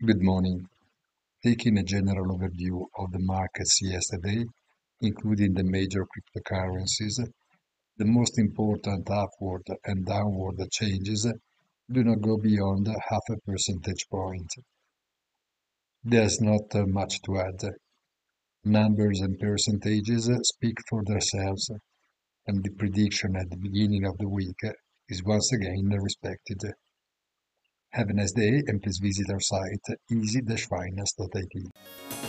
Good morning. Taking a general overview of the markets yesterday, including the major cryptocurrencies, the most important upward and downward changes do not go beyond half a percentage point. There's not much to add. Numbers and percentages speak for themselves, and the prediction at the beginning of the week is once again respected. Have a nice day and please visit our site easy-finance.it.